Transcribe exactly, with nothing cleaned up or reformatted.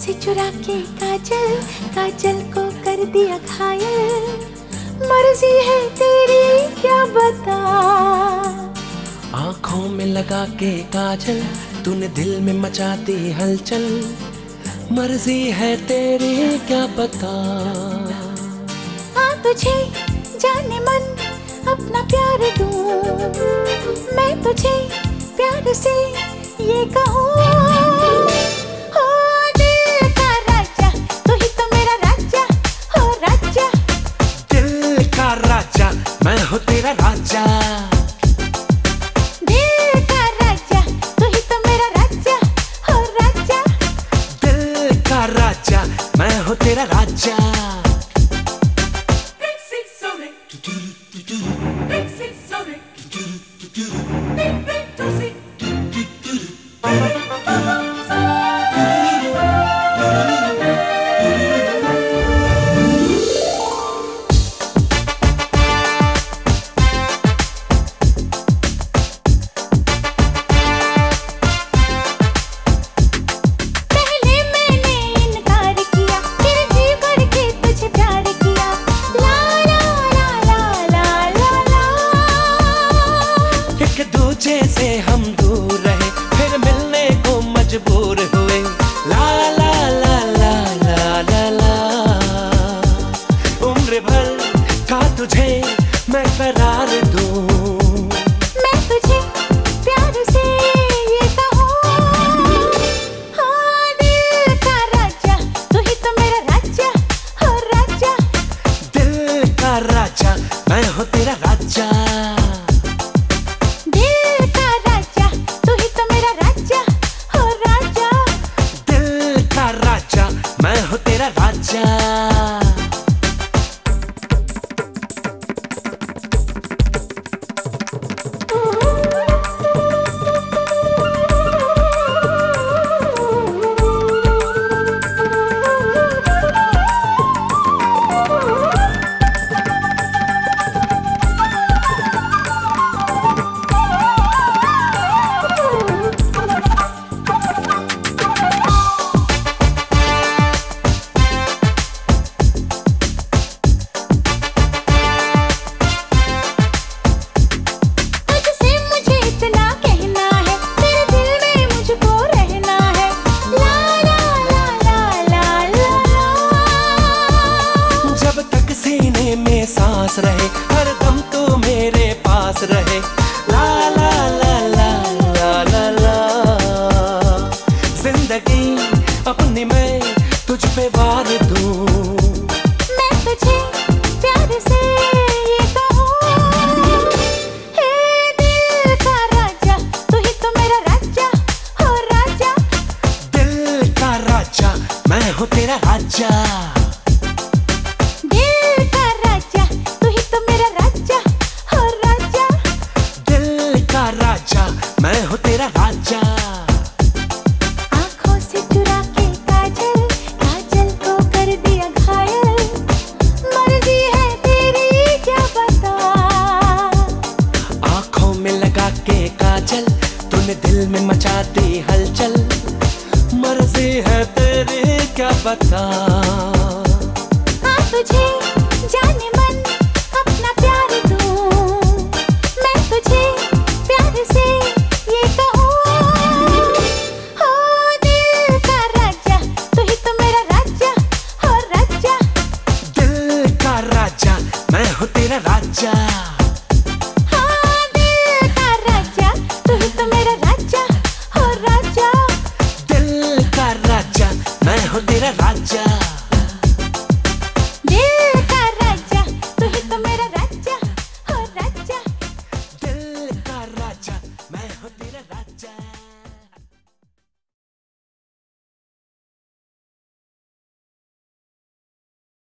से चुरा के काजल, काजल को कर दिया घायल। मर्जी है तेरी क्या बता। आँखों में लगा के काजल, तूने दिल में मचा दी हलचल। मर्जी है तेरी क्या पता। हाँ तुझे जाने मन अपना प्यार दूं, मैं तुझे प्यार से ये कहूँ। हो दिल का राजा, तू ही तो मेरा राजा, हो राजा। दिल का राजा, मैं हूँ तेरा राजा। दिल का राजा, तू ही तो मेरा राजा, हो राजा। दिल का राजा, मैं हूँ तेरा राजा। जैसे हम दूर रहे फिर मिलने को मजबूर हुए। ला ला ला ला ला ला ला। उम्र भर का तुझे मैं करार दूं, मैं तुझे प्यार से ये कहूँ। हाँ दिल का राजा, तू ही तो मेरा राजा, हो राजा। दिल का राजा, मैं हूँ तेरा राजा। मैं हूँ तेरा राजा। सीने में सांस रहे हर दम तू मेरे पास रहे। ला ला ला ला ला ला ला। जिंदगी अपनी मैं तुझ पे वार दूं, मैं तुझे प्यार से ये कहूँ। हे दिल का राजा, तू ही तो मेरा राजा, हो राजा। दिल का राजा, मैं हूँ तेरा राजा। मैं हूँ तेरा राजा। आँखों से चुरा के काजल, काजल को कर दिया घायल। मर्जी है तेरी क्या बता। आँखों में लगा के काजल, तूने दिल में मचा दी हलचल। मर्जी है तेरी क्या बता। हाँ तुझे जाने मन अपना प्यार दूं, मैं तुझे प्यार से ये कहूँ। हो दिल का राजा, तू ही तो मेरा राजा, हो राजा। दिल का राजा, मैं हूँ तेरा राजा।